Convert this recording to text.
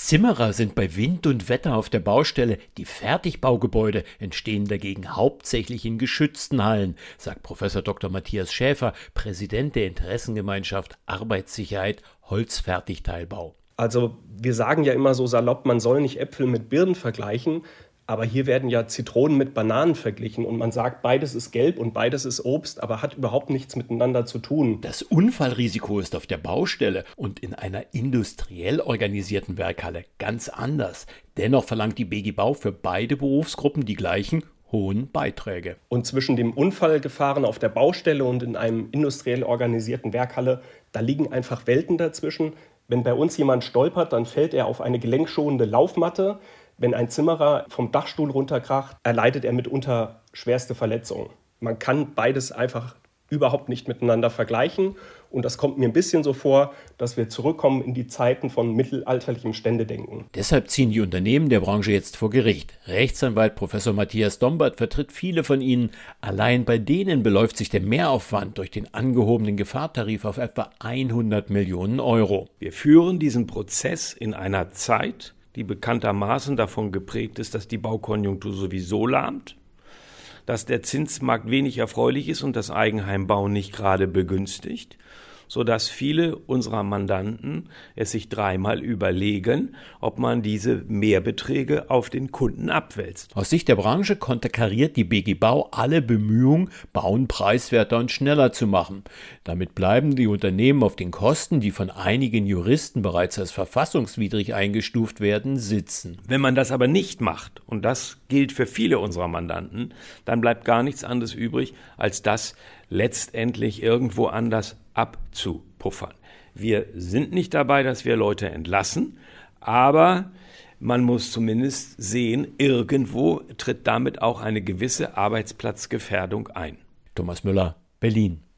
Zimmerer sind bei Wind und Wetter auf der Baustelle. Die Fertigbaugebäude entstehen dagegen hauptsächlich in geschützten Hallen, sagt Professor Dr. Matthias Schäfer, Präsident der Interessengemeinschaft Arbeitssicherheit Holzfertigteilbau. Also wir sagen ja immer so salopp, man soll nicht Äpfel mit Birnen vergleichen. Aber hier werden ja Zitronen mit Bananen verglichen und man sagt, beides ist gelb und beides ist Obst, aber hat überhaupt nichts miteinander zu tun. Das Unfallrisiko ist auf der Baustelle und in einer industriell organisierten Werkhalle ganz anders. Dennoch verlangt die BG Bau für beide Berufsgruppen die gleichen hohen Beiträge. Und zwischen dem Unfallgefahren auf der Baustelle und in einem industriell organisierten Werkhalle, da liegen einfach Welten dazwischen. Wenn bei uns jemand stolpert, dann fällt er auf eine gelenkschonende Laufmatte. Wenn ein Zimmerer vom Dachstuhl runterkracht, erleidet er mitunter schwerste Verletzungen. Man kann beides einfach überhaupt nicht miteinander vergleichen. Und das kommt mir ein bisschen so vor, dass wir zurückkommen in die Zeiten von mittelalterlichem Ständedenken. Deshalb ziehen die Unternehmen der Branche jetzt vor Gericht. Rechtsanwalt Professor Matthias Dombert vertritt viele von ihnen. Allein bei denen beläuft sich der Mehraufwand durch den angehobenen Gefahrtarif auf etwa 100 Millionen Euro. Wir führen diesen Prozess in einer Zeit, die bekanntermaßen davon geprägt ist, dass die Baukonjunktur sowieso lahmt, dass der Zinsmarkt wenig erfreulich ist und das Eigenheimbauen nicht gerade begünstigt, sodass viele unserer Mandanten es sich dreimal überlegen, ob man diese Mehrbeträge auf den Kunden abwälzt. Aus Sicht der Branche konterkariert die BG Bau alle Bemühungen, Bauen preiswerter und schneller zu machen. Damit bleiben die Unternehmen auf den Kosten, die von einigen Juristen bereits als verfassungswidrig eingestuft werden, sitzen. Wenn man das aber nicht macht, und das gilt für viele unserer Mandanten, dann bleibt gar nichts anderes übrig, als das letztendlich irgendwo anders abzupuffern. Wir sind nicht dabei, dass wir Leute entlassen, aber man muss zumindest sehen, irgendwo tritt damit auch eine gewisse Arbeitsplatzgefährdung ein. Thomas Müller, Berlin.